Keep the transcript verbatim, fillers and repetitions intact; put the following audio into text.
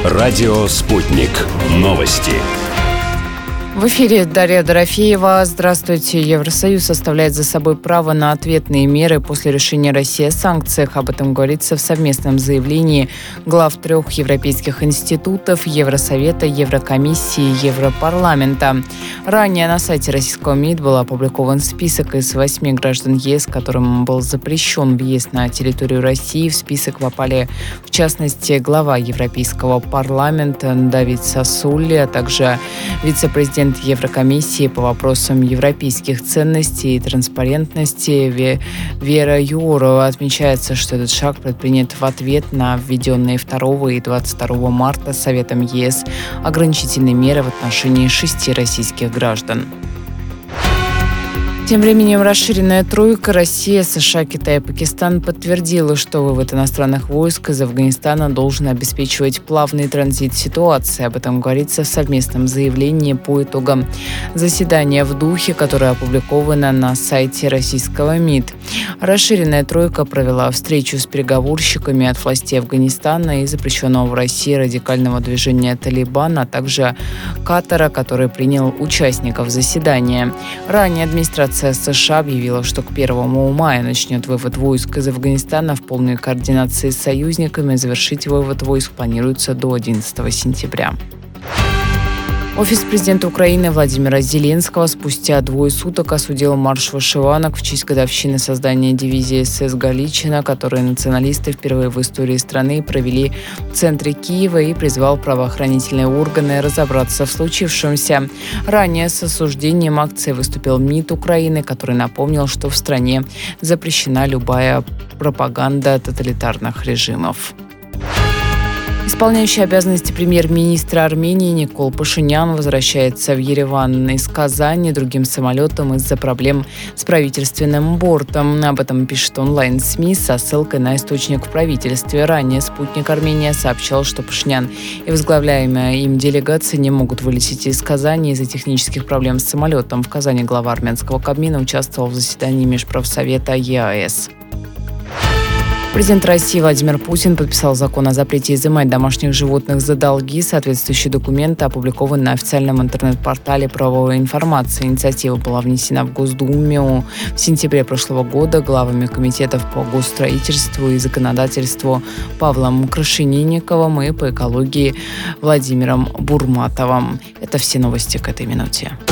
Радио «Спутник». Новости. В эфире Дарья Дорофеева. Здравствуйте. Евросоюз оставляет за собой право на ответные меры после решения России о санкциях. Об этом говорится в совместном заявлении глав трех европейских институтов: Евросовета, Еврокомиссии и Европарламента. Ранее на сайте российского МИД был опубликован список из восьми граждан ЕС, которым был запрещен въезд на территорию России. В список попали, в частности, глава Европейского парламента Давид Сассоли, а также вице-президент Еврокомиссии по вопросам европейских ценностей и транспарентности Вера Юрова. Отмечается, что этот шаг предпринят в ответ на введенные второго и двадцать второго марта Советом ЕС ограничительные меры в отношении шести российских граждан. Тем временем расширенная тройка Россия, США, Китай и Пакистан подтвердила, что вывод иностранных войск из Афганистана должен обеспечивать плавный транзит ситуации. Об этом говорится в совместном заявлении по итогам заседания в Духе, которое опубликовано на сайте российского МИД. Расширенная тройка провела встречу с переговорщиками от властей Афганистана и запрещенного в России радикального движения «Талибан», а также Катара, который принял участников заседания. Ранее администрация США объявила, что к первому мая начнет вывод войск из Афганистана в полной координации с союзниками. Завершить вывод войск планируется до одиннадцатого сентября. Офис президента Украины Владимира Зеленского спустя двое суток осудил марш вышиванок в честь годовщины создания дивизии СС «Галичина», которые националисты впервые в истории страны провели в центре Киева, и призвал правоохранительные органы разобраться в случившемся. Ранее с осуждением акции выступил МИД Украины, который напомнил, что в стране запрещена любая пропаганда тоталитарных режимов. Исполняющий обязанности премьер-министра Армении Никол Пашинян возвращается в Ереван из Казани другим самолетом из-за проблем с правительственным бортом. Об этом пишет онлайн-СМИ со ссылкой на источник в правительстве. Ранее «Спутник Армения» сообщал, что Пашинян и возглавляемая им делегация не могут вылететь из Казани из-за технических проблем с самолетом. В Казани глава армянского Кабмина участвовал в заседании Межправсовета ЕАЭС. Президент России Владимир Путин подписал закон о запрете изымать домашних животных за долги. Соответствующий документ опубликован на официальном интернет-портале правовой информации. Инициатива была внесена в Госдуму в сентябре прошлого года главами комитетов по госстроительству и законодательству Павлом Крашенинниковым и по экологии Владимиром Бурматовым. Это все новости к этой минуте.